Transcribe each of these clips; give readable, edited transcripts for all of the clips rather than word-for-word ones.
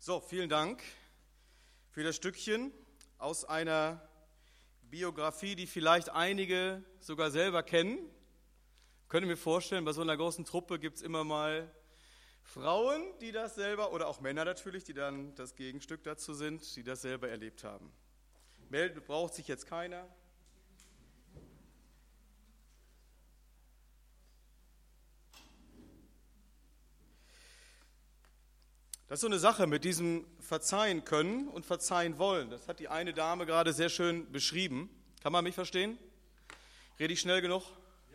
So, vielen Dank für das Stückchen aus einer Biografie, die vielleicht einige sogar selber kennen. Könnt ihr mir vorstellen, bei so einer großen Truppe gibt es immer mal Frauen, die das selber, oder auch Männer natürlich, die dann das Gegenstück dazu sind, die das selber erlebt haben. Melden braucht sich jetzt keiner. Das ist so eine Sache mit diesem Verzeihen können und verzeihen wollen. Das hat die eine Dame gerade sehr schön beschrieben. Kann man mich verstehen? Rede ich schnell genug?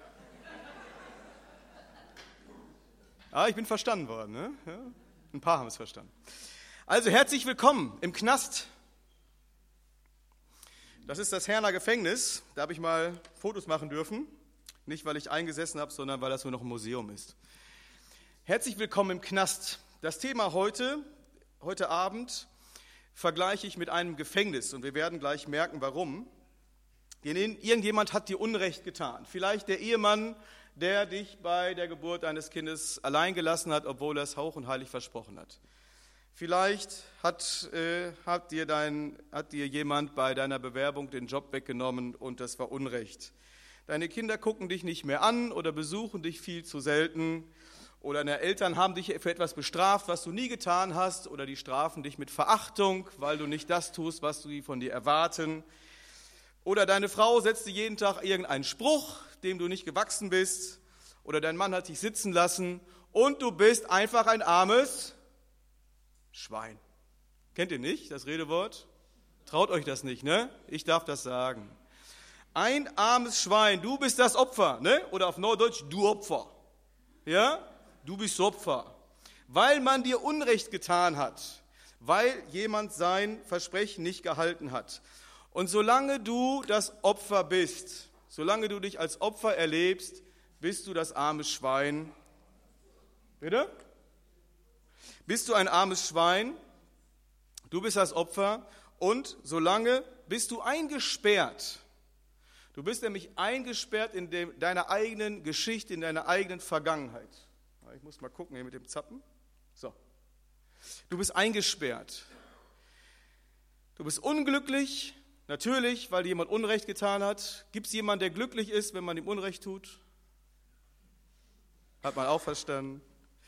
Ja. Ich bin verstanden worden. Ne? Ja, ein paar haben es verstanden. Also herzlich willkommen im Knast. Das ist das Herner Gefängnis. Da habe ich mal Fotos machen dürfen. Nicht, weil ich eingesessen habe, sondern weil das nur noch ein Museum ist. Herzlich willkommen im Knast. Das Thema heute Abend, vergleiche ich mit einem Gefängnis und wir werden gleich merken, warum. Irgendjemand hat dir Unrecht getan. Vielleicht der Ehemann, der dich bei der Geburt deines Kindes allein gelassen hat, obwohl er es hauch und heilig versprochen hat. Vielleicht hat dir jemand bei deiner Bewerbung den Job weggenommen und das war Unrecht. Deine Kinder gucken dich nicht mehr an oder besuchen dich viel zu selten. Oder deine Eltern haben dich für etwas bestraft, was du nie getan hast, oder die strafen dich mit Verachtung, weil du nicht das tust, was sie von dir erwarten. Oder deine Frau setzt dir jeden Tag irgendeinen Spruch, dem du nicht gewachsen bist, oder dein Mann hat dich sitzen lassen und du bist einfach ein armes Schwein. Kennt ihr nicht das Redewort? Traut euch das nicht, ne? Ich darf das sagen. Ein armes Schwein, du bist das Opfer, ne? Oder auf Norddeutsch, du Opfer. Ja? Du bist Opfer, weil man dir Unrecht getan hat, weil jemand sein Versprechen nicht gehalten hat. Und solange du das Opfer bist, solange du dich als Opfer erlebst, bist du das arme Schwein. Bitte? Bist du ein armes Schwein, du bist das Opfer und solange bist du eingesperrt. Du bist nämlich eingesperrt in deiner eigenen Geschichte, in deiner eigenen Vergangenheit. Ich muss mal gucken hier mit dem Zappen. So. Du bist eingesperrt. Du bist unglücklich, natürlich, weil dir jemand Unrecht getan hat. Gibt es jemanden, der glücklich ist, wenn man ihm Unrecht tut? Hat man auch verstanden.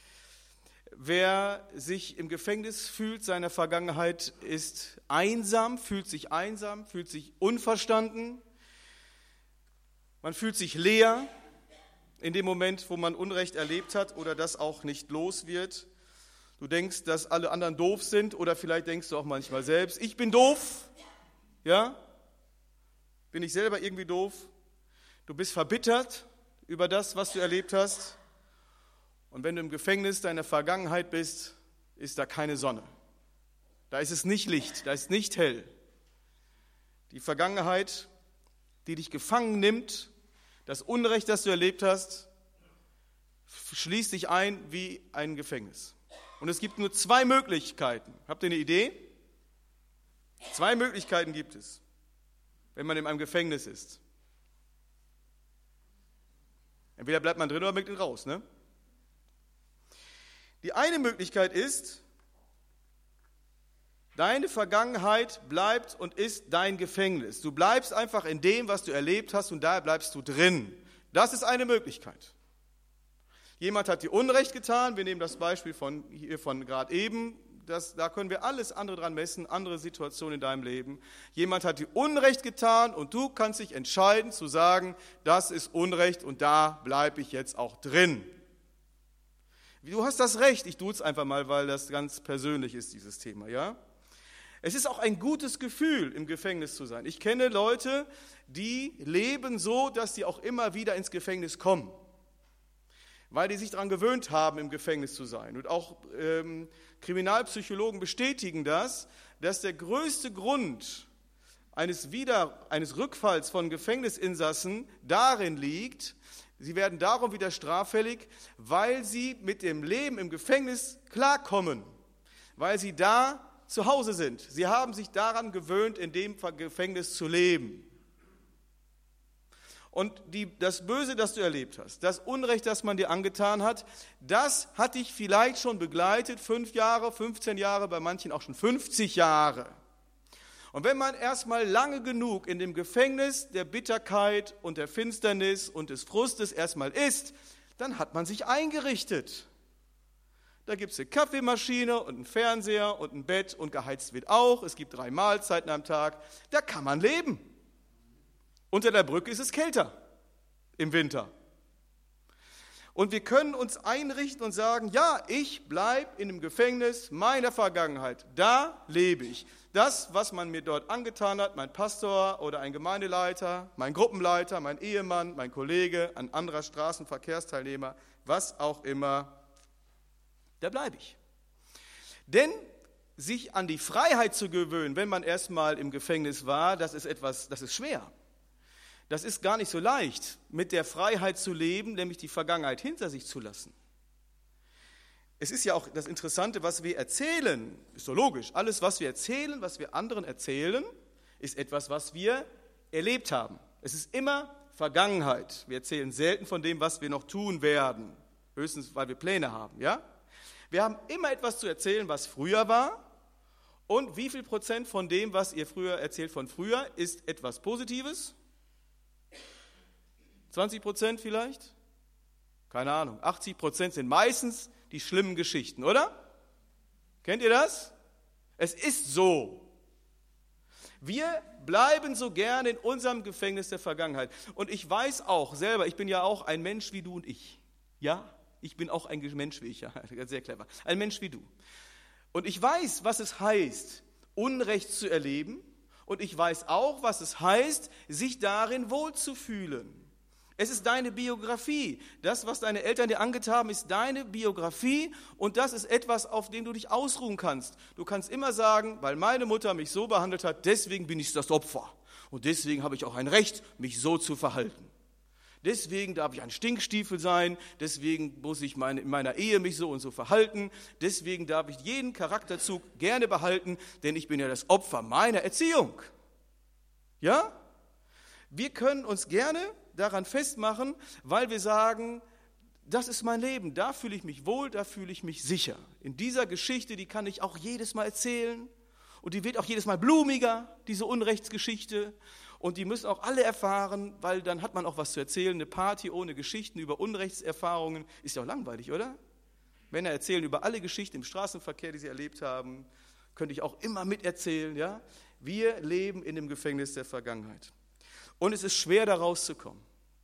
Wer sich im Gefängnis fühlt, seiner Vergangenheit, ist einsam, fühlt sich unverstanden. Man fühlt sich leer. In dem Moment, wo man Unrecht erlebt hat oder das auch nicht los wird. Du denkst, dass alle anderen doof sind oder vielleicht denkst du auch manchmal selbst, ich bin doof. Ja? Bin ich selber irgendwie doof? Du bist verbittert über das, was du erlebt hast. Und wenn du im Gefängnis deiner Vergangenheit bist, ist da keine Sonne. Da ist es nicht Licht, da ist nicht hell. Die Vergangenheit, die dich gefangen nimmt, das Unrecht, das du erlebt hast, schließt dich ein wie ein Gefängnis. Und es gibt nur zwei Möglichkeiten. Habt ihr eine Idee? Zwei Möglichkeiten gibt es, wenn man in einem Gefängnis ist. Entweder bleibt man drin oder man geht raus, ne? Die eine Möglichkeit ist, deine Vergangenheit bleibt und ist dein Gefängnis. Du bleibst einfach in dem, was du erlebt hast und da bleibst du drin. Das ist eine Möglichkeit. Jemand hat dir Unrecht getan, wir nehmen das Beispiel von gerade eben, da können wir alles andere dran messen, andere Situationen in deinem Leben. Jemand hat dir Unrecht getan und du kannst dich entscheiden zu sagen, das ist Unrecht und da bleibe ich jetzt auch drin. Du hast das Recht, ich tue es einfach mal, weil das ganz persönlich ist, dieses Thema, ja? Es ist auch ein gutes Gefühl, im Gefängnis zu sein. Ich kenne Leute, die leben so, dass sie auch immer wieder ins Gefängnis kommen, weil die sich daran gewöhnt haben, im Gefängnis zu sein. Und auch Kriminalpsychologen bestätigen das, dass der größte Grund eines Rückfalls von Gefängnisinsassen darin liegt, sie werden darum wieder straffällig, weil sie mit dem Leben im Gefängnis klarkommen, weil sie da zu Hause sind. Sie haben sich daran gewöhnt, in dem Gefängnis zu leben. Und das Böse, das du erlebt hast, das Unrecht, das man dir angetan hat, das hat dich vielleicht schon begleitet, 5 Jahre, 15 Jahre, bei manchen auch schon 50 Jahre. Und wenn man erstmal lange genug in dem Gefängnis der Bitterkeit und der Finsternis und des Frustes erstmal ist, dann hat man sich eingerichtet. Da gibt es eine Kaffeemaschine und einen Fernseher und ein Bett und geheizt wird auch. Es gibt 3 Mahlzeiten am Tag. Da kann man leben. Unter der Brücke ist es kälter im Winter. Und wir können uns einrichten und sagen, ja, ich bleibe in dem Gefängnis meiner Vergangenheit. Da lebe ich. Das, was man mir dort angetan hat, mein Pastor oder ein Gemeindeleiter, mein Gruppenleiter, mein Ehemann, mein Kollege, ein anderer Straßenverkehrsteilnehmer, was auch immer, da bleibe ich. Denn sich an die Freiheit zu gewöhnen, wenn man erstmal im Gefängnis war, das ist schwer. Das ist gar nicht so leicht, mit der Freiheit zu leben, nämlich die Vergangenheit hinter sich zu lassen. Es ist ja auch das Interessante, was wir erzählen, ist so logisch. Alles, was wir erzählen, was wir anderen erzählen, ist etwas, was wir erlebt haben. Es ist immer Vergangenheit. Wir erzählen selten von dem, was wir noch tun werden, höchstens, weil wir Pläne haben, ja? Wir haben immer etwas zu erzählen, was früher war. Und wie viel Prozent von dem, was ihr früher erzählt von früher, ist etwas Positives? 20% vielleicht? Keine Ahnung. 80% sind meistens die schlimmen Geschichten, oder? Kennt ihr das? Es ist so. Wir bleiben so gerne in unserem Gefängnis der Vergangenheit. Und ich weiß auch selber, ich bin ja auch ein Mensch wie du und ich. Ja, ich bin auch ein Mensch wie ich, ja, sehr clever. Ein Mensch wie du. Und ich weiß, was es heißt, Unrecht zu erleben. Und ich weiß auch, was es heißt, sich darin wohlzufühlen. Es ist deine Biografie. Das, was deine Eltern dir angetan haben, ist deine Biografie und das ist etwas, auf dem du dich ausruhen kannst. Du kannst immer sagen, weil meine Mutter mich so behandelt hat, deswegen bin ich das Opfer. Und deswegen habe ich auch ein Recht, mich so zu verhalten. Deswegen darf ich ein Stinkstiefel sein, deswegen muss ich in meiner Ehe mich so und so verhalten, deswegen darf ich jeden Charakterzug gerne behalten, denn ich bin ja das Opfer meiner Erziehung. Ja? Wir können uns gerne daran festmachen, weil wir sagen, das ist mein Leben, da fühle ich mich wohl, da fühle ich mich sicher. In dieser Geschichte, die kann ich auch jedes Mal erzählen und die wird auch jedes Mal blumiger, diese Unrechtsgeschichte. Und die müssen auch alle erfahren, weil dann hat man auch was zu erzählen. Eine Party ohne Geschichten über Unrechtserfahrungen ist ja auch langweilig, oder? Männer erzählen über alle Geschichten im Straßenverkehr, die sie erlebt haben, könnte ich auch immer miterzählen. Ja? Wir leben in dem Gefängnis der Vergangenheit. Und es ist schwer, da rauszukommen.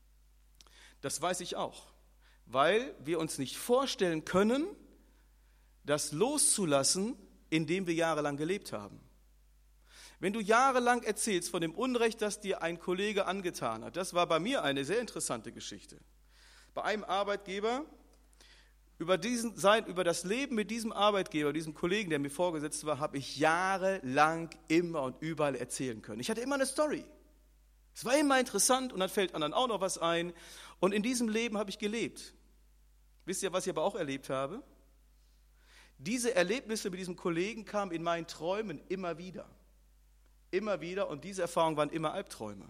Das weiß ich auch, weil wir uns nicht vorstellen können, das loszulassen, indem wir jahrelang gelebt haben. Wenn du jahrelang erzählst von dem Unrecht, das dir ein Kollege angetan hat, das war bei mir eine sehr interessante Geschichte. Bei einem Arbeitgeber, über das Leben mit diesem Arbeitgeber, diesem Kollegen, der mir vorgesetzt war, habe ich jahrelang immer und überall erzählen können. Ich hatte immer eine Story. Es war immer interessant und dann fällt anderen auch noch was ein. Und in diesem Leben habe ich gelebt. Wisst ihr, was ich aber auch erlebt habe? Diese Erlebnisse mit diesem Kollegen kamen in meinen Träumen immer wieder. Immer wieder und diese Erfahrungen waren immer Albträume.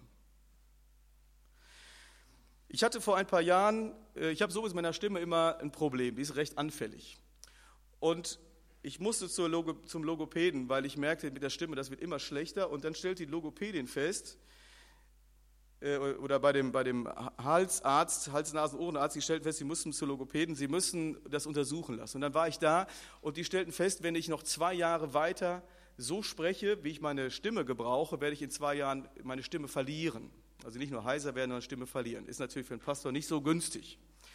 Ich hatte vor ein paar Jahren, ich habe sowieso mit meiner Stimme immer ein Problem, die ist recht anfällig. Und ich musste zum Logopäden, weil ich merkte mit der Stimme, das wird immer schlechter. Und dann stellt die Logopädin fest, oder bei dem Halsarzt, Hals-Nasen-Ohrenarzt, die stellten fest, sie mussten zur Logopäden, sie müssen das untersuchen lassen. Und dann war ich da und die stellten fest, wenn ich noch 2 Jahre weiter so spreche, wie ich meine Stimme gebrauche, werde ich in 2 Jahren meine Stimme verlieren. Also nicht nur heiser werden, sondern Stimme verlieren. Ist natürlich für einen Pastor nicht so günstig.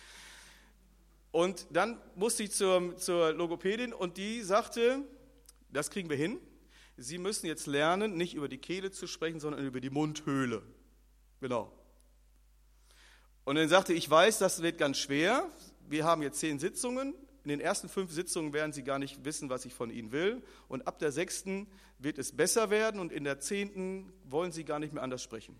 Und dann musste ich zur Logopädin und die sagte, das kriegen wir hin. Sie müssen jetzt lernen, nicht über die Kehle zu sprechen, sondern über die Mundhöhle. Genau. Und dann sagte ich weiß, das wird ganz schwer. Wir haben jetzt 10 Sitzungen. In den ersten 5 Sitzungen werden Sie gar nicht wissen, was ich von Ihnen will. Und ab der 6. wird es besser werden und in der 10. wollen Sie gar nicht mehr anders sprechen.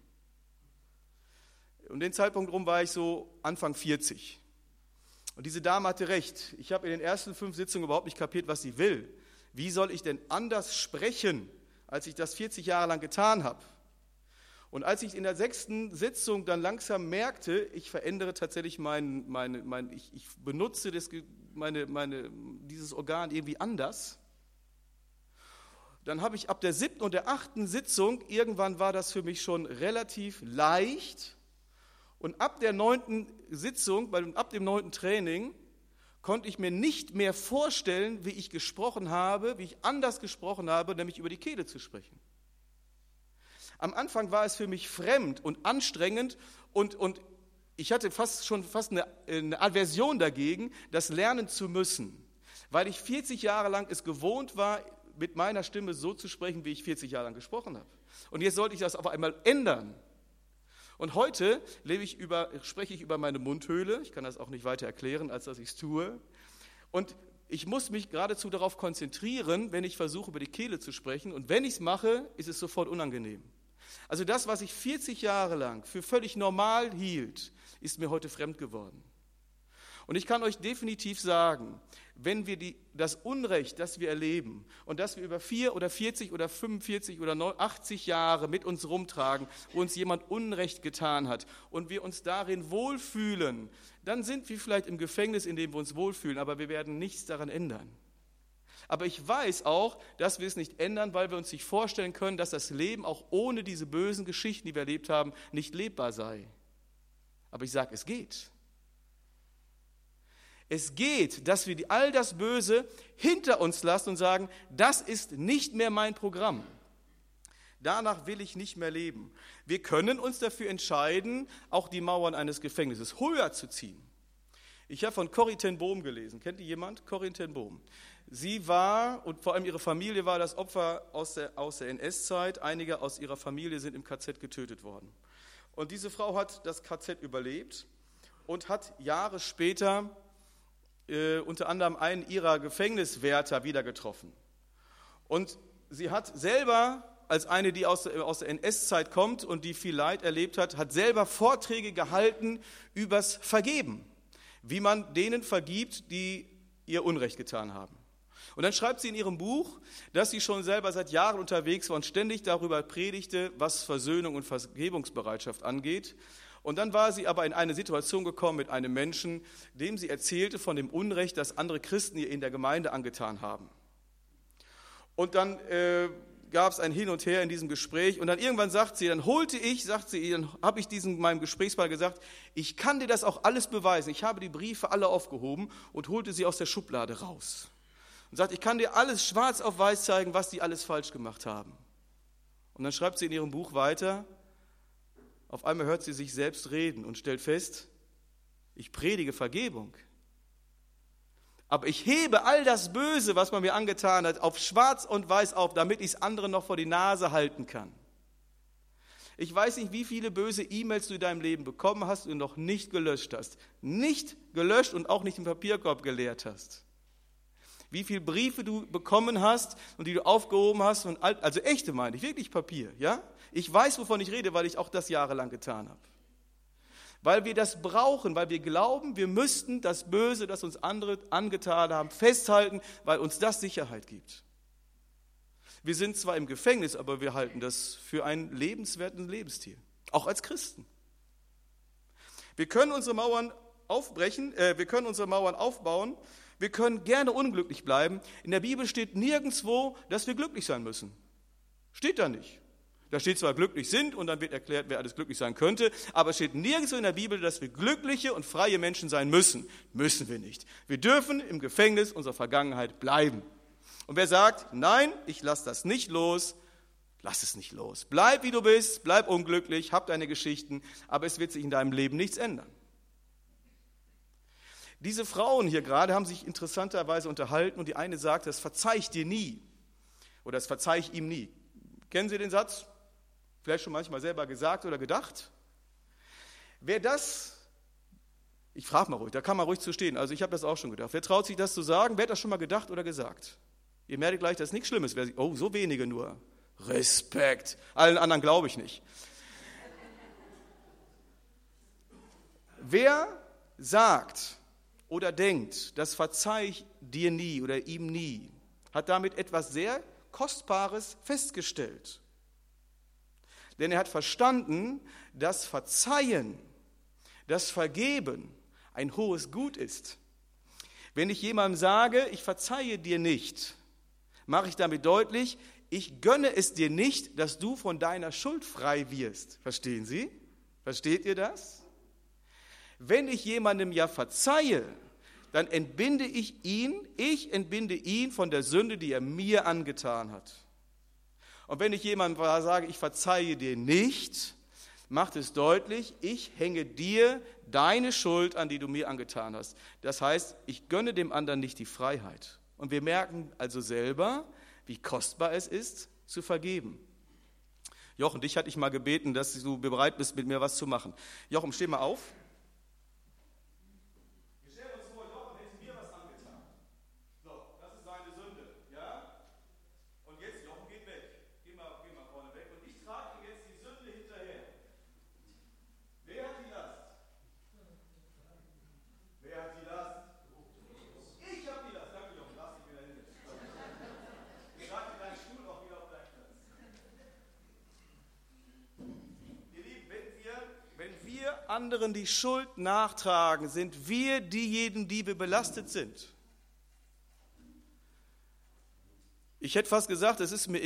Um den Zeitpunkt rum war ich so Anfang 40. Und diese Dame hatte recht. Ich habe in den ersten 5 Sitzungen überhaupt nicht kapiert, was sie will. Wie soll ich denn anders sprechen, als ich das 40 Jahre lang getan habe? Und als ich in der 6. Sitzung dann langsam merkte, ich verändere tatsächlich ich benutze dieses Organ irgendwie anders, dann habe ich ab der 7. und der 8. Sitzung, irgendwann war das für mich schon relativ leicht, und ab der 9. Sitzung, ab dem 9. Training, konnte ich mir nicht mehr vorstellen, wie ich gesprochen habe, wie ich anders gesprochen habe, nämlich über die Kehle zu sprechen. Am Anfang war es für mich fremd und anstrengend und ich hatte fast eine Aversion dagegen, das lernen zu müssen, weil ich 40 Jahre lang es gewohnt war, mit meiner Stimme so zu sprechen, wie ich 40 Jahre lang gesprochen habe. Und jetzt sollte ich das auf einmal ändern. Und heute spreche ich über meine Mundhöhle. Ich kann das auch nicht weiter erklären, als dass ich es tue. Und ich muss mich geradezu darauf konzentrieren, wenn ich versuche, über die Kehle zu sprechen. Und wenn ich es mache, ist es sofort unangenehm. Also das, was ich 40 Jahre lang für völlig normal hielt, ist mir heute fremd geworden. Und ich kann euch definitiv sagen, wenn wir das Unrecht, das wir erleben und das wir über 4 oder 40 oder 45 oder 80 Jahre mit uns rumtragen, wo uns jemand Unrecht getan hat und wir uns darin wohlfühlen, dann sind wir vielleicht im Gefängnis, in dem wir uns wohlfühlen, aber wir werden nichts daran ändern. Aber ich weiß auch, dass wir es nicht ändern, weil wir uns nicht vorstellen können, dass das Leben auch ohne diese bösen Geschichten, die wir erlebt haben, nicht lebbar sei. Aber ich sage, es geht. Es geht, dass wir all das Böse hinter uns lassen und sagen, das ist nicht mehr mein Programm. Danach will ich nicht mehr leben. Wir können uns dafür entscheiden, auch die Mauern eines Gefängnisses höher zu ziehen. Ich habe von Corrie ten Boom gelesen. Kennt ihr jemand? Corrie ten Boom. Sie war, und vor allem ihre Familie war das Opfer aus der NS-Zeit. Einige aus ihrer Familie sind im KZ getötet worden. Und diese Frau hat das KZ überlebt und hat Jahre später unter anderem einen ihrer Gefängniswärter wieder getroffen. Und sie hat selber, als eine, die aus der NS-Zeit kommt und die viel Leid erlebt hat selber Vorträge gehalten übers Vergeben, wie man denen vergibt, die ihr Unrecht getan haben. Und dann schreibt sie in ihrem Buch, dass sie schon selber seit Jahren unterwegs war und ständig darüber predigte, was Versöhnung und Vergebungsbereitschaft angeht. Und dann war sie aber in eine Situation gekommen mit einem Menschen, dem sie erzählte von dem Unrecht, das andere Christen ihr in der Gemeinde angetan haben. Und dann gab es ein Hin und Her in diesem Gespräch und dann irgendwann sagt sie, dann habe ich meinem Gesprächspartner gesagt, ich kann dir das auch alles beweisen. Ich habe die Briefe alle aufgehoben und holte sie aus der Schublade raus. Und sagt, ich kann dir alles schwarz auf weiß zeigen, was die alles falsch gemacht haben. Und dann schreibt sie in ihrem Buch weiter, auf einmal hört sie sich selbst reden und stellt fest, ich predige Vergebung. Aber ich hebe all das Böse, was man mir angetan hat, auf schwarz und weiß auf, damit ich es anderen noch vor die Nase halten kann. Ich weiß nicht, wie viele böse E-Mails du in deinem Leben bekommen hast und noch nicht gelöscht hast. Nicht gelöscht und auch nicht im Papierkorb geleert hast. Wie viele Briefe du bekommen hast und die du aufgehoben hast, also echte meine ich, wirklich Papier, ja? Ich weiß, wovon ich rede, weil ich auch das jahrelang getan habe. Weil wir das brauchen, weil wir glauben, wir müssten das Böse, das uns andere angetan haben, festhalten, weil uns das Sicherheit gibt. Wir sind zwar im Gefängnis, aber wir halten das für einen lebenswerten Lebensstil, auch als Christen. Wir können unsere Mauern aufbrechen, wir können unsere Mauern aufbauen, wir können gerne unglücklich bleiben. In der Bibel steht nirgendwo, dass wir glücklich sein müssen. Steht da nicht. Da steht zwar glücklich sind und dann wird erklärt, wer alles glücklich sein könnte, aber es steht nirgendwo in der Bibel, dass wir glückliche und freie Menschen sein müssen. Müssen wir nicht. Wir dürfen im Gefängnis unserer Vergangenheit bleiben. Und wer sagt, nein, ich lasse das nicht los, lass es nicht los. Bleib wie du bist, bleib unglücklich, hab deine Geschichten, aber es wird sich in deinem Leben nichts ändern. Diese Frauen hier gerade haben sich interessanterweise unterhalten und die eine sagt, das verzeih ich dir nie oder das verzeih ich ihm nie. Kennen Sie den Satz? Vielleicht schon manchmal selber gesagt oder gedacht? Wer das, ich frage mal ruhig, da kann man ruhig zu stehen, also ich habe das auch schon gedacht. Wer traut sich das zu sagen? Wer hat das schon mal gedacht oder gesagt? Ihr merkt gleich, dass nichts Schlimmes wäre. Oh, so wenige nur. Respekt. Allen anderen glaube ich nicht. Wer sagt oder denkt, das verzeih ich dir nie oder ihm nie, hat damit etwas sehr Kostbares festgestellt. Denn er hat verstanden, dass Verzeihen, das Vergeben ein hohes Gut ist. Wenn ich jemandem sage, ich verzeihe dir nicht, mache ich damit deutlich, ich gönne es dir nicht, dass du von deiner Schuld frei wirst. Verstehen Sie? Versteht ihr das? Wenn ich jemandem ja verzeihe, dann entbinde ich entbinde ihn von der Sünde, die er mir angetan hat. Und wenn ich jemandem sage, ich verzeihe dir nicht, macht es deutlich, ich hänge dir deine Schuld an, die du mir angetan hast. Das heißt, ich gönne dem anderen nicht die Freiheit. Und wir merken also selber, wie kostbar es ist, zu vergeben. Jochen, dich hatte ich mal gebeten, dass du bereit bist, mit mir was zu machen. Jochen, steh mal auf. Wir stellen uns vor, Jochen hätte mir was angetan. So, das ist seine Sünde, ja? Und jetzt, Jochen geht weg. Geh mal vorne weg. Und ich trage ihm jetzt die Sünde hinterher. Wer hat die Last? Wer hat die Last? Ich habe die Last. Danke, Jochen. Lass dich wieder hin. Ich trage deinen Stuhl auch wieder auf deinen Platz. Ihr Lieben, wenn wir anderen die Schuld nachtragen, sind wir diejenigen, die wir belastet sind. Ich hätte fast gesagt, es ist mir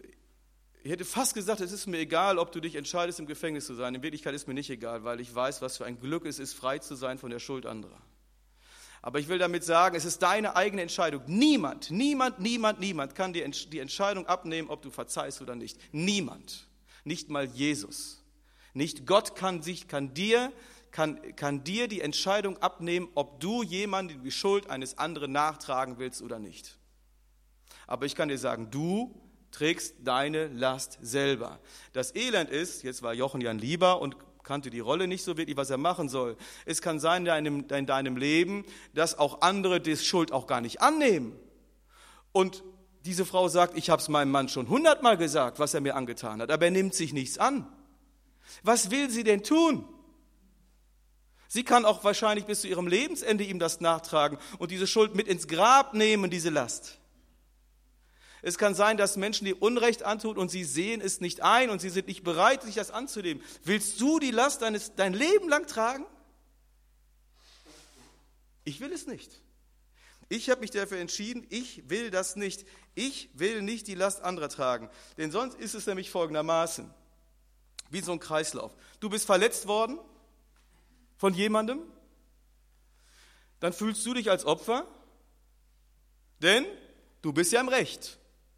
egal, ob du dich entscheidest, im Gefängnis zu sein. In Wirklichkeit ist mir nicht egal, weil ich weiß, was für ein Glück es ist, frei zu sein von der Schuld anderer. Aber ich will damit sagen, es ist deine eigene Entscheidung. Niemand kann dir die Entscheidung abnehmen, ob du verzeihst oder nicht. Niemand. Nicht mal Jesus. Nicht Gott kann dir die Entscheidung abnehmen, ob du jemandem die Schuld eines anderen nachtragen willst oder nicht. Aber ich kann dir sagen, du trägst deine Last selber. Das Elend ist, jetzt war Jochen ja ein Lieber und kannte die Rolle nicht so wirklich, was er machen soll. Es kann sein in deinem Leben, dass auch andere die Schuld auch gar nicht annehmen. Und diese Frau sagt, ich habe es meinem Mann schon 100-mal gesagt, was er mir angetan hat, aber er nimmt sich nichts an. Was will sie denn tun? Sie kann auch wahrscheinlich bis zu ihrem Lebensende ihm das nachtragen und diese Schuld mit ins Grab nehmen, diese Last. Es kann sein, dass Menschen dir Unrecht antun und sie sehen es nicht ein und sie sind nicht bereit, sich das anzunehmen. Willst du die Last dein Leben lang tragen? Ich will es nicht. Ich habe mich dafür entschieden, ich will das nicht. Ich will nicht die Last anderer tragen. Denn sonst ist es nämlich folgendermaßen, wie so ein Kreislauf. Du bist verletzt worden von jemandem, dann fühlst du dich als Opfer, denn du bist ja im Recht.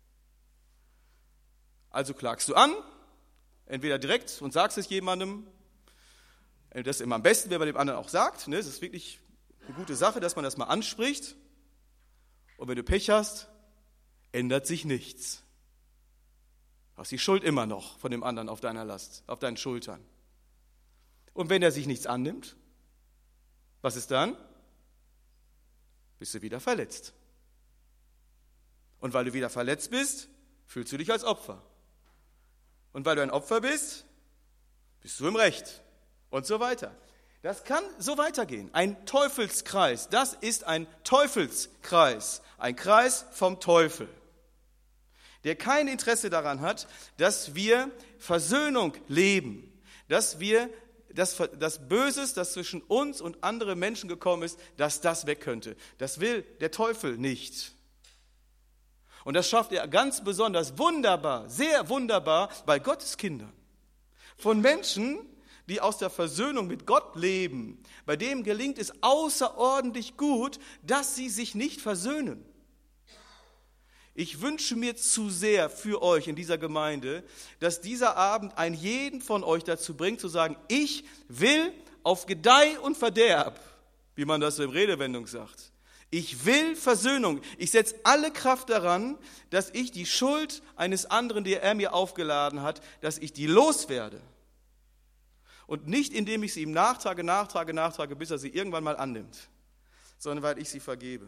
Also klagst du an, entweder direkt und sagst es jemandem, das ist immer am besten, wenn man dem anderen auch sagt, ne? Das ist wirklich eine gute Sache, dass man das mal anspricht. Und wenn du Pech hast, ändert sich nichts. Du hast die Schuld immer noch von dem anderen auf deiner Last, auf deinen Schultern. Und wenn er sich nichts annimmt, was ist dann? Bist du wieder verletzt. Und weil du wieder verletzt bist, fühlst du dich als Opfer. Und weil du ein Opfer bist, bist du im Recht. Und so weiter. Das kann so weitergehen. Ein Teufelskreis. Das ist ein Teufelskreis. Ein Kreis vom Teufel. Der kein Interesse daran hat, dass wir Versöhnung leben. Dass wir das Böses, das zwischen uns und andere Menschen gekommen ist, dass das weg könnte. Das will der Teufel nicht. Und das schafft er ganz besonders wunderbar, sehr wunderbar bei Gottes Kindern. Von Menschen, die aus der Versöhnung mit Gott leben, bei denen gelingt es außerordentlich gut, dass sie sich nicht versöhnen. Ich wünsche mir zu sehr für euch in dieser Gemeinde, dass dieser Abend einen jeden von euch dazu bringt, zu sagen, ich will auf Gedeih und Verderb, wie man das so in Redewendung sagt, ich will Versöhnung. Ich setze alle Kraft daran, dass ich die Schuld eines anderen, die er mir aufgeladen hat, dass ich die loswerde. Und nicht, indem ich sie ihm nachtrage, bis er sie irgendwann mal annimmt, sondern weil ich sie vergebe.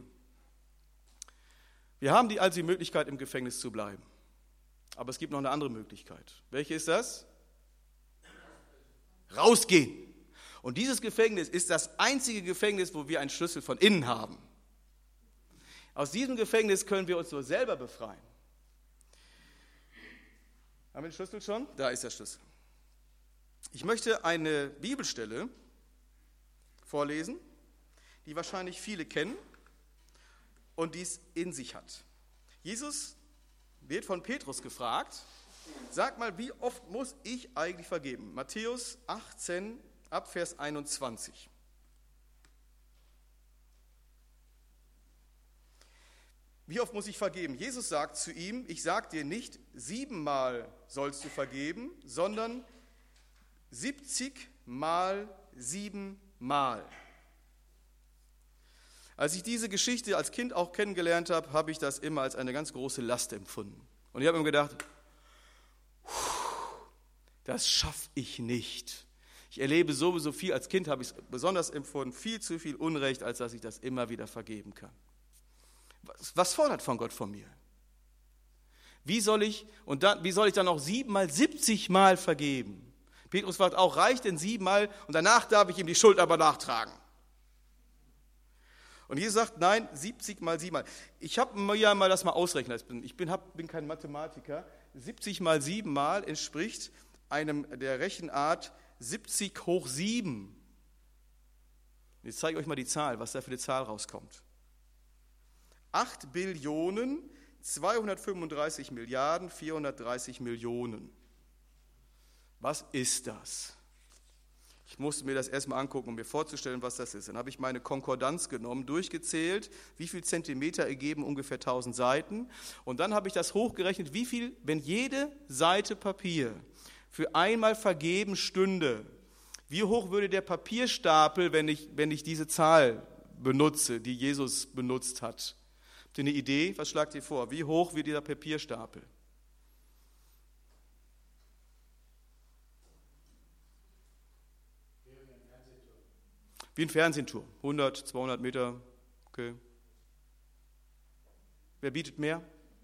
Wir haben also die Möglichkeit, im Gefängnis zu bleiben. Aber es gibt noch eine andere Möglichkeit. Welche ist das? Rausgehen. Und dieses Gefängnis ist das einzige Gefängnis, wo wir einen Schlüssel von innen haben. Aus diesem Gefängnis können wir uns nur selber befreien. Haben wir den Schlüssel schon? Da ist der Schlüssel. Ich möchte eine Bibelstelle vorlesen, die wahrscheinlich viele kennen und die es in sich hat. Jesus wird von Petrus gefragt, sag mal, wie oft muss ich eigentlich vergeben? Matthäus 18, ab Vers 21. Wie oft muss ich vergeben? Jesus sagt zu ihm, ich sage dir nicht, 7-mal sollst du vergeben, sondern 70 mal 7-mal. Als ich diese Geschichte als Kind auch kennengelernt habe, habe ich das immer als eine ganz große Last empfunden. Und ich habe mir gedacht, das schaffe ich nicht. Ich erlebe sowieso viel, als Kind habe ich es besonders empfunden, viel zu viel Unrecht, als dass ich das immer wieder vergeben kann. Was fordert von Gott von mir? Wie soll ich dann noch 7 mal 70 Mal vergeben? Petrus fragt auch, reicht denn 7-mal und danach darf ich ihm die Schuld aber nachtragen? Und Jesus sagt, nein, 70 mal 7-mal. Ich habe mir ja mal das mal ausrechnen. Ich bin kein Mathematiker. 70 mal 7-mal entspricht der Rechenart 70 hoch 7. Jetzt zeige ich euch mal die Zahl, was da für eine Zahl rauskommt. 8 Billionen 235 Milliarden 430 Millionen. Was ist das? Ich musste mir das erstmal angucken, um mir vorzustellen, was das ist. Dann habe ich meine Konkordanz genommen, durchgezählt, wie viel Zentimeter ergeben ungefähr 1000 Seiten. Und dann habe ich das hochgerechnet, wie viel, wenn jede Seite Papier für einmal vergeben stünde, wie hoch würde der Papierstapel, wenn ich diese Zahl benutze, die Jesus benutzt hat? Habt ihr eine Idee? Was schlagt ihr vor? Wie hoch wird dieser Papierstapel? Wie ein Fernsehturm, 100, 200 Meter, okay. Wer bietet mehr?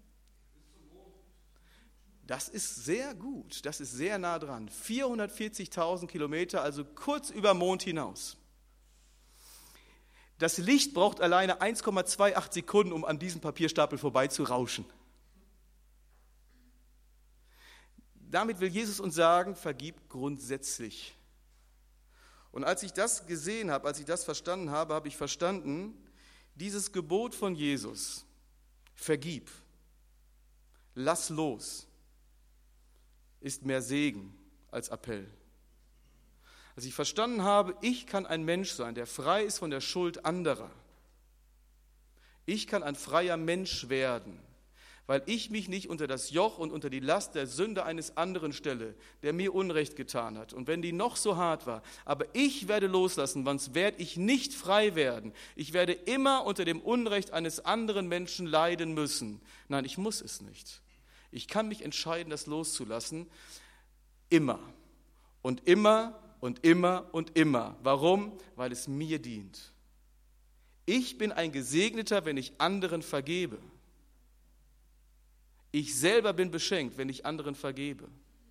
Das ist sehr gut, das ist sehr nah dran. 440.000 Kilometer, also kurz über Mond hinaus. Das Licht braucht alleine 1,28 Sekunden, um an diesem Papierstapel vorbeizurauschen. Damit will Jesus uns sagen, vergib grundsätzlich. Und als ich das gesehen habe, als ich das verstanden habe, habe ich verstanden, dieses Gebot von Jesus, vergib, lass los, ist mehr Segen als Appell. Als ich verstanden habe, ich kann ein Mensch sein, der frei ist von der Schuld anderer. Ich kann ein freier Mensch werden, weil ich mich nicht unter das Joch und unter die Last der Sünde eines anderen stelle, der mir Unrecht getan hat. Und wenn die noch so hart war, aber ich werde loslassen, sonst werde ich nicht frei werden. Ich werde immer unter dem Unrecht eines anderen Menschen leiden müssen. Nein, ich muss es nicht. Ich kann mich entscheiden, das loszulassen, immer und immer und immer und immer. Warum? Weil es mir dient. Ich bin ein Gesegneter, wenn ich anderen vergebe. Ich selber bin beschenkt, wenn ich anderen vergebe.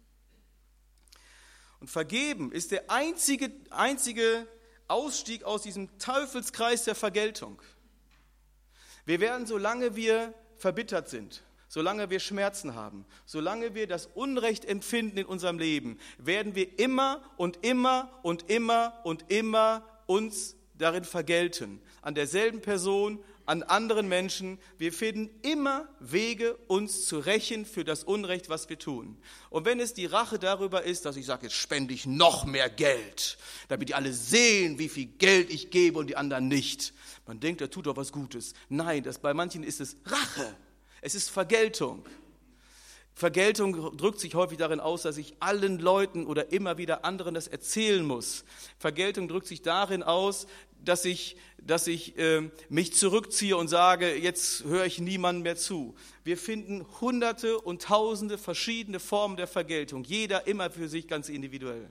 Und vergeben ist der einzige Ausstieg aus diesem Teufelskreis der Vergeltung. Wir werden, solange wir verbittert sind, solange wir Schmerzen haben, solange wir das Unrecht empfinden in unserem Leben, werden wir immer und immer und immer und immer uns darin vergelten. An derselben Person, an anderen Menschen. Wir finden immer Wege, uns zu rächen für das Unrecht, was wir tun. Und wenn es die Rache darüber ist, dass ich sage, jetzt spende ich noch mehr Geld, damit die alle sehen, wie viel Geld ich gebe und die anderen nicht. Man denkt, er tut doch was Gutes. Nein, bei manchen ist es Rache. Es ist Vergeltung. Vergeltung drückt sich häufig darin aus, dass ich allen Leuten oder immer wieder anderen das erzählen muss. Vergeltung drückt sich darin aus, dass ich mich zurückziehe und sage, jetzt höre ich niemandem mehr zu. Wir finden Hunderte und Tausende verschiedene Formen der Vergeltung, jeder immer für sich ganz individuell.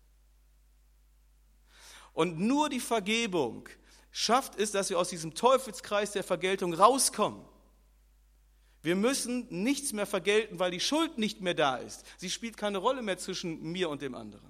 Und nur die Vergebung schafft es, dass wir aus diesem Teufelskreis der Vergeltung rauskommen. Wir müssen nichts mehr vergelten, weil die Schuld nicht mehr da ist. Sie spielt keine Rolle mehr zwischen mir und dem anderen.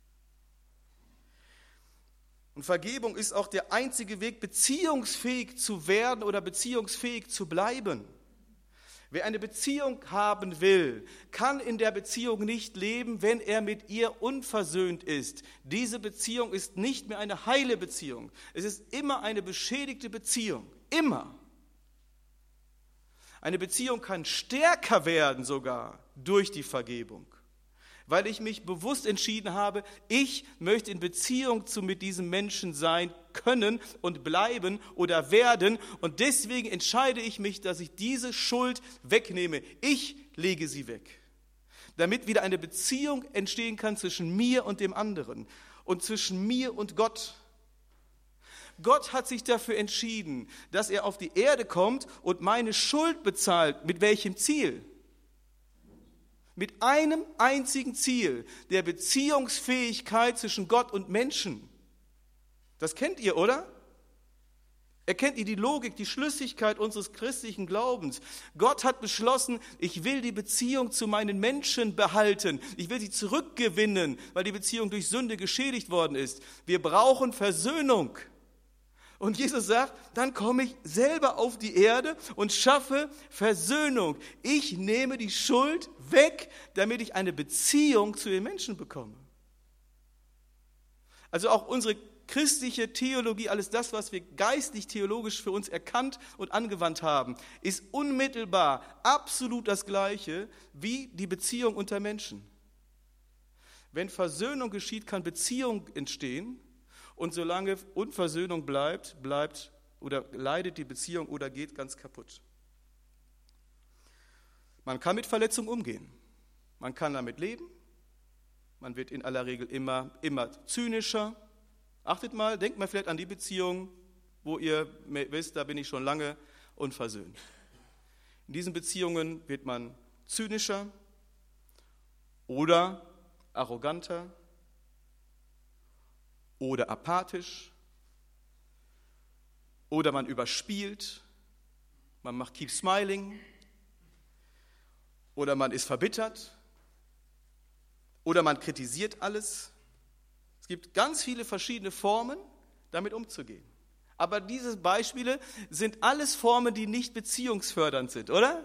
Und Vergebung ist auch der einzige Weg, beziehungsfähig zu werden oder beziehungsfähig zu bleiben. Wer eine Beziehung haben will, kann in der Beziehung nicht leben, wenn er mit ihr unversöhnt ist. Diese Beziehung ist nicht mehr eine heile Beziehung. Es ist immer eine beschädigte Beziehung. Immer. Eine Beziehung kann stärker werden sogar durch die Vergebung, weil ich mich bewusst entschieden habe, ich möchte in Beziehung mit diesem Menschen sein können und bleiben oder werden und deswegen entscheide ich mich, dass ich diese Schuld wegnehme. Ich lege sie weg, damit wieder eine Beziehung entstehen kann zwischen mir und dem anderen und zwischen mir und Gott. Gott hat sich dafür entschieden, dass er auf die Erde kommt und meine Schuld bezahlt. Mit welchem Ziel? Mit einem einzigen Ziel, der Beziehungsfähigkeit zwischen Gott und Menschen. Das kennt ihr, oder? Erkennt ihr die Logik, die Schlüssigkeit unseres christlichen Glaubens? Gott hat beschlossen, ich will die Beziehung zu meinen Menschen behalten. Ich will sie zurückgewinnen, weil die Beziehung durch Sünde geschädigt worden ist. Wir brauchen Versöhnung. Und Jesus sagt, dann komme ich selber auf die Erde und schaffe Versöhnung. Ich nehme die Schuld weg, damit ich eine Beziehung zu den Menschen bekomme. Also auch unsere christliche Theologie, alles das, was wir geistlich-theologisch für uns erkannt und angewandt haben, ist unmittelbar absolut das Gleiche wie die Beziehung unter Menschen. Wenn Versöhnung geschieht, kann Beziehung entstehen. Und solange Unversöhnung bleibt oder leidet die Beziehung oder geht ganz kaputt. Man kann mit Verletzung umgehen. Man kann damit leben. Man wird in aller Regel immer zynischer. Achtet mal, denkt mal vielleicht an die Beziehung, wo ihr wisst, da bin ich schon lange unversöhnt. In diesen Beziehungen wird man zynischer oder arroganter oder apathisch oder man überspielt, man macht Keep Smiling oder man ist verbittert oder man kritisiert alles. Es gibt ganz viele verschiedene Formen, damit umzugehen. Aber diese Beispiele sind alles Formen, die nicht beziehungsfördernd sind, oder?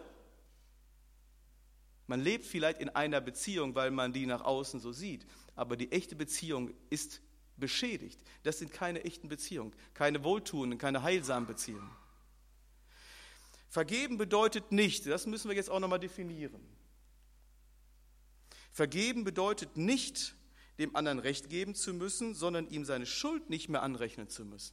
Man lebt vielleicht in einer Beziehung, weil man die nach außen so sieht, aber die echte Beziehung ist beschädigt. Das sind keine echten Beziehungen, keine wohltuenden, keine heilsamen Beziehungen. Vergeben bedeutet nicht, das müssen wir jetzt auch nochmal definieren. Vergeben bedeutet nicht, dem anderen Recht geben zu müssen, sondern ihm seine Schuld nicht mehr anrechnen zu müssen.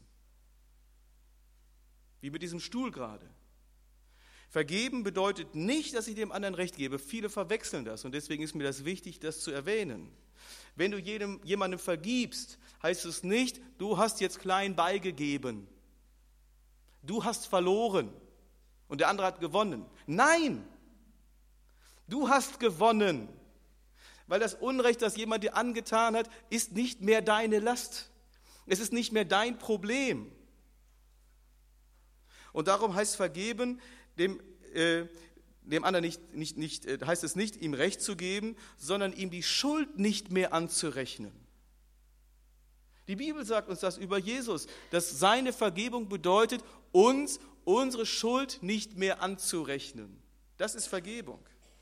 Wie mit diesem Stuhl gerade. Vergeben bedeutet nicht, dass ich dem anderen Recht gebe. Viele verwechseln das und deswegen ist mir das wichtig, das zu erwähnen. Wenn du jemandem vergibst, heißt es nicht, du hast jetzt klein beigegeben. Du hast verloren und der andere hat gewonnen. Nein, du hast gewonnen, weil das Unrecht, das jemand dir angetan hat, ist nicht mehr deine Last. Es ist nicht mehr dein Problem. Und darum heißt vergeben, dem anderen heißt es nicht, ihm Recht zu geben, sondern ihm die Schuld nicht mehr anzurechnen. Die Bibel sagt uns das über Jesus, dass seine Vergebung bedeutet, uns unsere Schuld nicht mehr anzurechnen. Das ist Vergebung.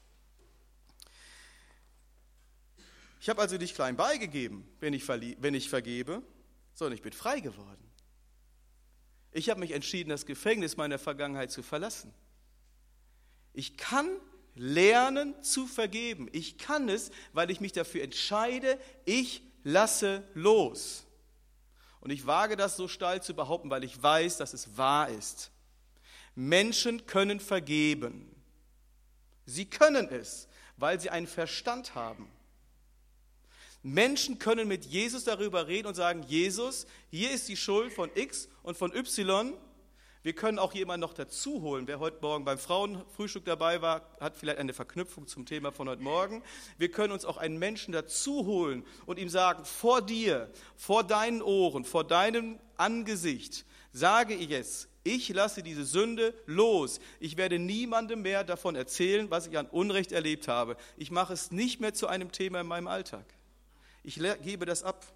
Ich habe also nicht klein beigegeben, wenn ich vergebe, sondern ich bin frei geworden. Ich habe mich entschieden, das Gefängnis meiner Vergangenheit zu verlassen. Ich kann lernen zu vergeben. Ich kann es, weil ich mich dafür entscheide, ich lasse los. Und ich wage das so steil zu behaupten, weil ich weiß, dass es wahr ist. Menschen können vergeben. Sie können es, weil sie einen Verstand haben. Menschen können mit Jesus darüber reden und sagen, Jesus, hier ist die Schuld von X und von Y. Wir können auch jemanden noch dazu holen. Wer heute Morgen beim Frauenfrühstück dabei war, hat vielleicht eine Verknüpfung zum Thema von heute Morgen. Wir können uns auch einen Menschen dazu holen und ihm sagen, vor dir, vor deinen Ohren, vor deinem Angesicht, sage ich jetzt, ich lasse diese Sünde los. Ich werde niemandem mehr davon erzählen, was ich an Unrecht erlebt habe. Ich mache es nicht mehr zu einem Thema in meinem Alltag. Ich gebe das ab.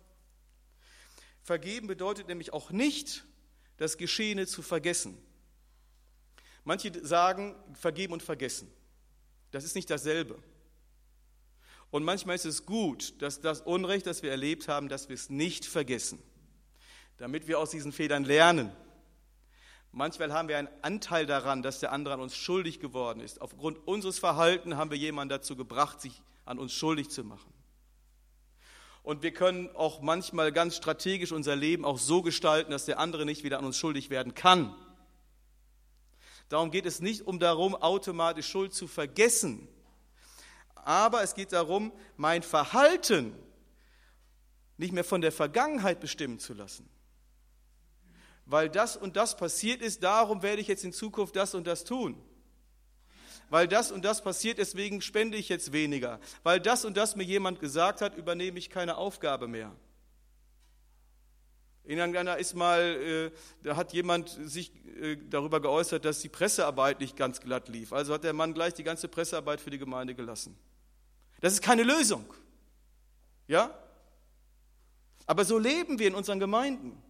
Vergeben bedeutet nämlich auch nicht, das Geschehene zu vergessen. Manche sagen, vergeben und vergessen. Das ist nicht dasselbe. Und manchmal ist es gut, dass das Unrecht, das wir erlebt haben, dass wir es nicht vergessen, damit wir aus diesen Fehlern lernen. Manchmal haben wir einen Anteil daran, dass der andere an uns schuldig geworden ist. Aufgrund unseres Verhaltens haben wir jemanden dazu gebracht, sich an uns schuldig zu machen. Und wir können auch manchmal ganz strategisch unser Leben auch so gestalten, dass der andere nicht wieder an uns schuldig werden kann. Darum geht es nicht darum, automatisch Schuld zu vergessen. Aber es geht darum, mein Verhalten nicht mehr von der Vergangenheit bestimmen zu lassen. Weil das und das passiert ist, darum werde ich jetzt in Zukunft das und das tun. Weil das und das passiert, deswegen spende ich jetzt weniger. Weil das und das mir jemand gesagt hat, übernehme ich keine Aufgabe mehr. In einer ist mal, da hat jemand sich darüber geäußert, dass die Pressearbeit nicht ganz glatt lief. Also hat der Mann gleich die ganze Pressearbeit für die Gemeinde gelassen. Das ist keine Lösung. Ja? Aber so leben wir in unseren Gemeinden.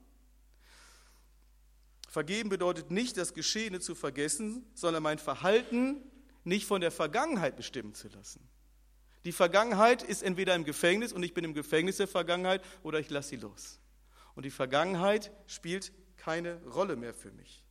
Vergeben bedeutet nicht, das Geschehene zu vergessen, sondern mein Verhalten nicht von der Vergangenheit bestimmen zu lassen. Die Vergangenheit ist entweder im Gefängnis und ich bin im Gefängnis der Vergangenheit oder ich lasse sie los. Und die Vergangenheit spielt keine Rolle mehr für mich.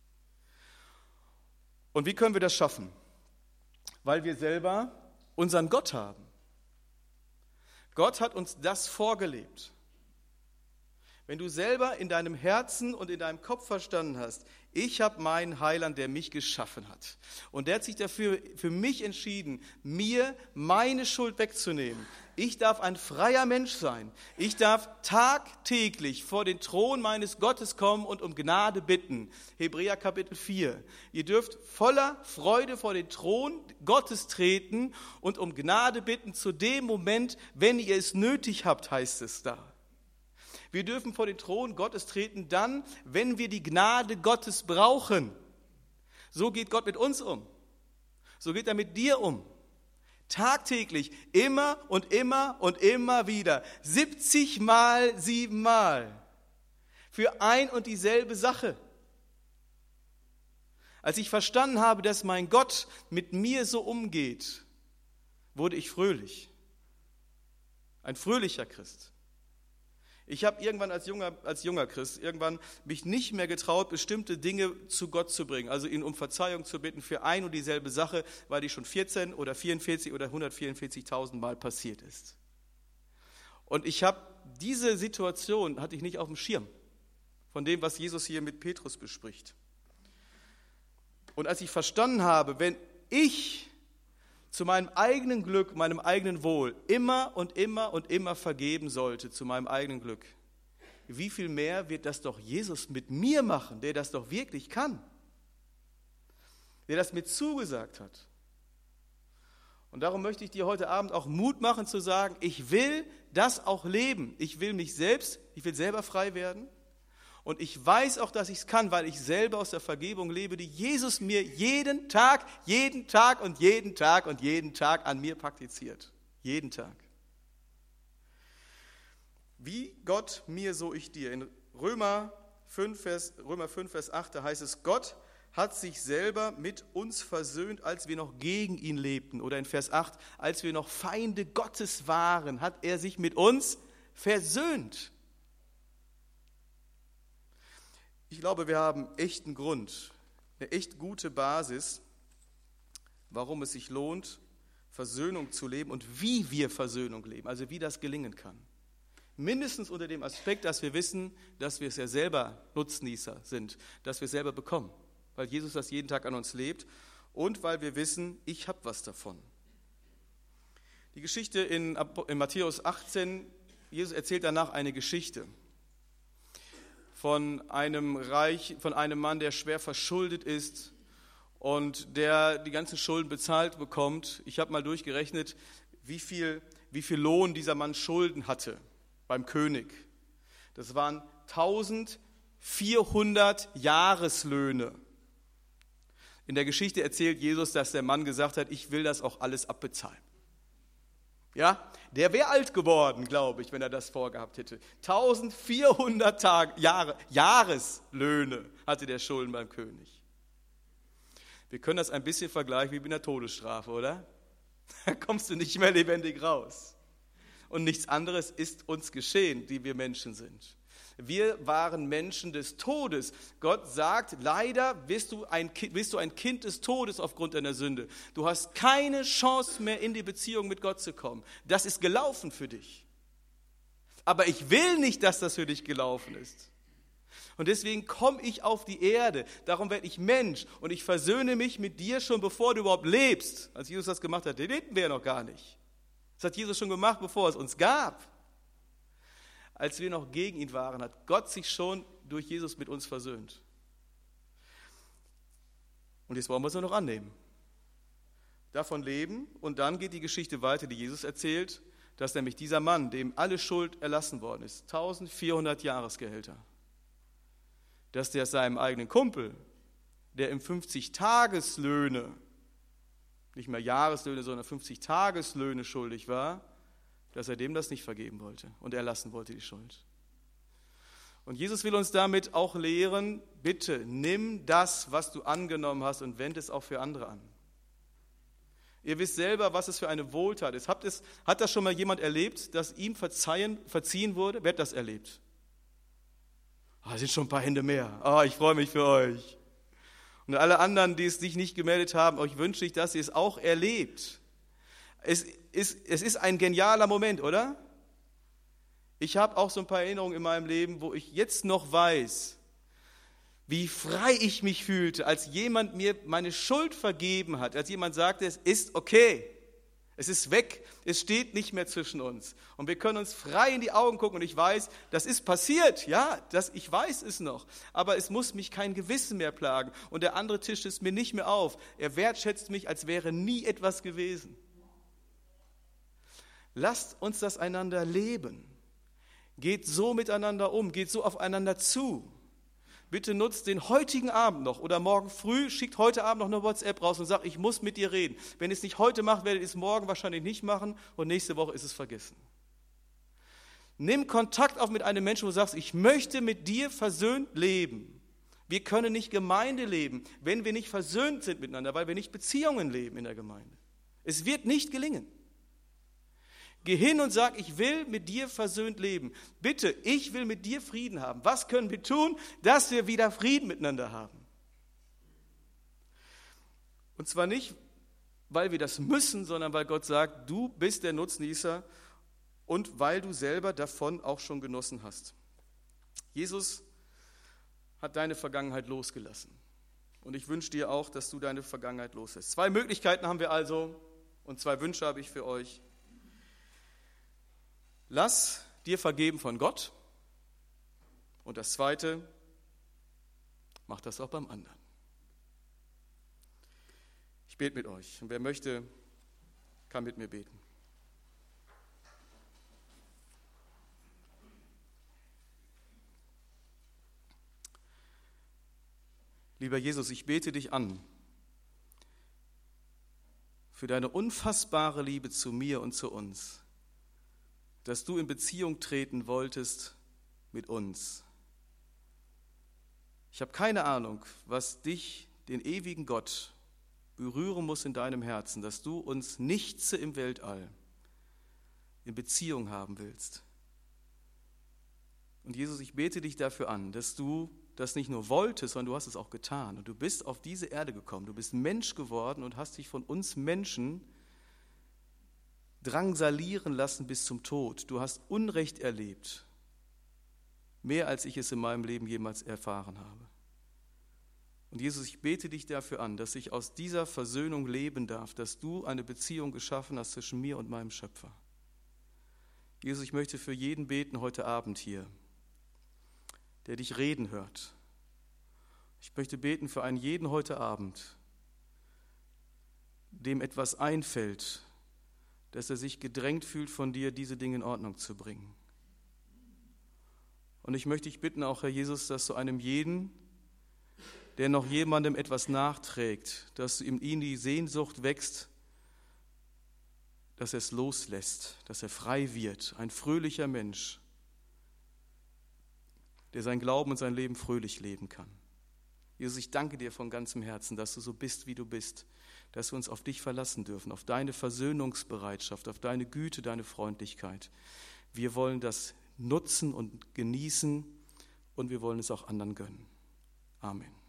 Und wie können wir das schaffen? Weil wir selber unseren Gott haben. Gott hat uns das vorgelebt. Wenn du selber in deinem Herzen und in deinem Kopf verstanden hast, ich habe meinen Heiland, der mich geschaffen hat. Und der hat sich dafür für mich entschieden, mir meine Schuld wegzunehmen. Ich darf ein freier Mensch sein. Ich darf tagtäglich vor den Thron meines Gottes kommen und um Gnade bitten. Hebräer Kapitel 4. Ihr dürft voller Freude vor den Thron Gottes treten und um Gnade bitten zu dem Moment, wenn ihr es nötig habt, heißt es da. Wir dürfen vor den Thron Gottes treten dann, wenn wir die Gnade Gottes brauchen. So geht Gott mit uns um. So geht er mit dir um. Tagtäglich, immer und immer und immer wieder. 70 Mal, 7 Mal. Für ein und dieselbe Sache. Als ich verstanden habe, dass mein Gott mit mir so umgeht, wurde ich fröhlich. Ein fröhlicher Christ. Ich habe irgendwann als junger Christ mich nicht mehr getraut, bestimmte Dinge zu Gott zu bringen, also ihn um Verzeihung zu bitten für ein und dieselbe Sache, weil die schon 14 oder 44 oder 144.000 Mal passiert ist. Und diese Situation hatte ich nicht auf dem Schirm, von dem, was Jesus hier mit Petrus bespricht. Und als ich verstanden habe, wenn ich zu meinem eigenen Glück, meinem eigenen Wohl immer und immer und immer vergeben sollte, zu meinem eigenen Glück, wie viel mehr wird das doch Jesus mit mir machen, der das doch wirklich kann, der das mir zugesagt hat. Und darum möchte ich dir heute Abend auch Mut machen zu sagen, ich will das auch leben. Ich will selber frei werden. Und ich weiß auch, dass ich es kann, weil ich selber aus der Vergebung lebe, die Jesus mir jeden Tag und jeden Tag an mir praktiziert. Jeden Tag. Wie Gott mir, so ich dir. In Römer 5, Vers 8, da heißt es, Gott hat sich selber mit uns versöhnt, als wir noch gegen ihn lebten. Oder in Vers 8, als wir noch Feinde Gottes waren, hat er sich mit uns versöhnt. Ich glaube, wir haben echten Grund, eine echt gute Basis, warum es sich lohnt, Versöhnung zu leben und wie wir Versöhnung leben, also wie das gelingen kann. Mindestens unter dem Aspekt, dass wir wissen, dass wir es ja selber Nutznießer sind, dass wir es selber bekommen, weil Jesus das jeden Tag an uns lebt und weil wir wissen, ich habe was davon. Die Geschichte in Matthäus 18, Jesus erzählt danach eine Geschichte von einem Mann, der schwer verschuldet ist und der die ganzen Schulden bezahlt bekommt. Ich habe mal durchgerechnet, wie viel Lohn dieser Mann Schulden hatte beim König. Das waren 1400 Jahreslöhne. In der Geschichte erzählt Jesus, dass der Mann gesagt hat, ich will das auch alles abbezahlen. Ja, der wäre alt geworden, glaube ich, wenn er das vorgehabt hätte. 1400 Jahreslöhne hatte der Schulden beim König. Wir können das ein bisschen vergleichen wie mit einer Todesstrafe, oder? Da kommst du nicht mehr lebendig raus. Und nichts anderes ist uns geschehen, die wir Menschen sind. Wir waren Menschen des Todes. Gott sagt, leider bist du ein Kind des Todes aufgrund deiner Sünde. Du hast keine Chance mehr, in die Beziehung mit Gott zu kommen. Das ist gelaufen für dich. Aber ich will nicht, dass das für dich gelaufen ist. Und deswegen komme ich auf die Erde. Darum werde ich Mensch und ich versöhne mich mit dir schon, bevor du überhaupt lebst. Als Jesus das gemacht hat, lebten wir ja noch gar nicht. Das hat Jesus schon gemacht, bevor es uns gab. Als wir noch gegen ihn waren, hat Gott sich schon durch Jesus mit uns versöhnt. Und jetzt wollen wir es nur noch annehmen. Davon leben und dann geht die Geschichte weiter, die Jesus erzählt, dass nämlich dieser Mann, dem alle Schuld erlassen worden ist, 1400 Jahresgehälter, dass der seinem eigenen Kumpel, der ihm 50 Tageslöhne, nicht mehr Jahreslöhne, sondern 50 Tageslöhne schuldig war, dass er dem das nicht vergeben wollte und erlassen wollte die Schuld. Und Jesus will uns damit auch lehren, bitte nimm das, was du angenommen hast und wende es auch für andere an. Ihr wisst selber, was es für eine Wohltat ist. Hat das schon mal jemand erlebt, dass ihm verziehen wurde? Wer hat das erlebt? Es sind schon ein paar Hände mehr. Ich freue mich für euch. Und alle anderen, die es sich nicht gemeldet haben, euch wünsche ich, dass ihr es auch erlebt. Es ist ein genialer Moment, oder? Ich habe auch so ein paar Erinnerungen in meinem Leben, wo ich jetzt noch weiß, wie frei ich mich fühlte, als jemand mir meine Schuld vergeben hat, als jemand sagte, es ist okay, es ist weg, es steht nicht mehr zwischen uns. Und wir können uns frei in die Augen gucken und ich weiß, das ist passiert, ja, ich weiß es noch, aber es muss mich kein Gewissen mehr plagen und der andere tischt es mir nicht mehr auf. Er wertschätzt mich, als wäre nie etwas gewesen. Lasst uns das einander leben. Geht so miteinander um, geht so aufeinander zu. Bitte nutzt den heutigen Abend noch oder morgen früh, schickt heute Abend noch eine WhatsApp raus und sagt, ich muss mit dir reden. Wenn ihr es nicht heute macht, werdet ihr es morgen wahrscheinlich nicht machen und nächste Woche ist es vergessen. Nimm Kontakt auf mit einem Menschen, wo du sagst, ich möchte mit dir versöhnt leben. Wir können nicht Gemeinde leben, wenn wir nicht versöhnt sind miteinander, weil wir nicht Beziehungen leben in der Gemeinde. Es wird nicht gelingen. Geh hin und sag, ich will mit dir versöhnt leben. Bitte, ich will mit dir Frieden haben. Was können wir tun, dass wir wieder Frieden miteinander haben? Und zwar nicht, weil wir das müssen, sondern weil Gott sagt, du bist der Nutznießer und weil du selber davon auch schon genossen hast. Jesus hat deine Vergangenheit losgelassen. Und ich wünsche dir auch, dass du deine Vergangenheit loslässt. 2 Möglichkeiten haben wir also und 2 Wünsche habe ich für euch. Lass dir vergeben von Gott. Und das Zweite, mach das auch beim anderen. Ich bete mit euch. Und wer möchte, kann mit mir beten. Lieber Jesus, ich bete dich an für deine unfassbare Liebe zu mir und zu uns, dass du in Beziehung treten wolltest mit uns. Ich habe keine Ahnung, was dich, den ewigen Gott, berühren muss in deinem Herzen, dass du uns nichts im Weltall in Beziehung haben willst. Und Jesus, ich bete dich dafür an, dass du das nicht nur wolltest, sondern du hast es auch getan. Und du bist auf diese Erde gekommen, du bist Mensch geworden und hast dich von uns Menschen drangsalieren lassen bis zum Tod. Du hast Unrecht erlebt, mehr als ich es in meinem Leben jemals erfahren habe. Und Jesus, ich bete dich dafür an, dass ich aus dieser Versöhnung leben darf, dass du eine Beziehung geschaffen hast zwischen mir und meinem Schöpfer. Jesus, ich möchte für jeden beten heute Abend hier, der dich reden hört. Ich möchte beten für einen jeden heute Abend, dem etwas einfällt, dass er sich gedrängt fühlt von dir, diese Dinge in Ordnung zu bringen. Und ich möchte dich bitten, auch Herr Jesus, dass du einem jeden, der noch jemandem etwas nachträgt, dass in ihm die Sehnsucht wächst, dass er es loslässt, dass er frei wird, ein fröhlicher Mensch, der sein Glauben und sein Leben fröhlich leben kann. Jesus, ich danke dir von ganzem Herzen, dass du so bist, wie du bist, dass wir uns auf dich verlassen dürfen, auf deine Versöhnungsbereitschaft, auf deine Güte, deine Freundlichkeit. Wir wollen das nutzen und genießen und wir wollen es auch anderen gönnen. Amen.